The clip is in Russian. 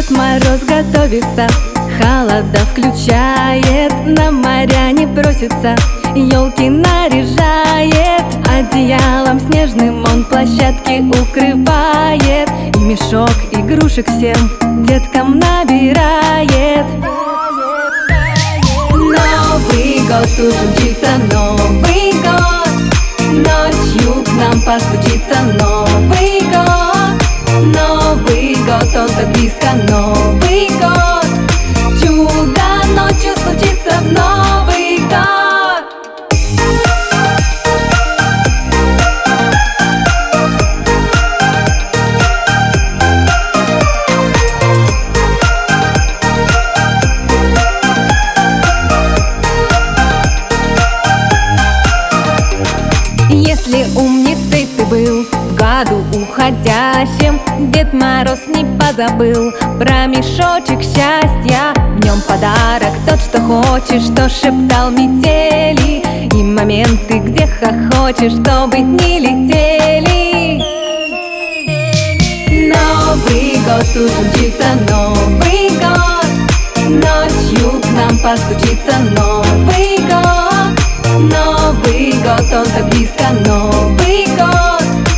Дед Мороз готовится, холода включает, на моря не бросится, елки наряжает, одеялом снежным он площадки укрывает, и мешок игрушек всем деткам набирает. Новый год уже мчится, Новый год, ночью к нам постучится Новый год. Новый год, он так близко, Новый год, чудо ночью случится в Новый год. Если умницей ты был в году уходящем, Дед Мороз не позабыл про мешочек счастья. В нем подарок тот, что хочешь, что шептал метели, и моменты, где хохочешь, чтобы дни летели. Новый год уже мчится, Новый год, ночью к нам постучится Новый год. Новый год, он так близко, Новый год,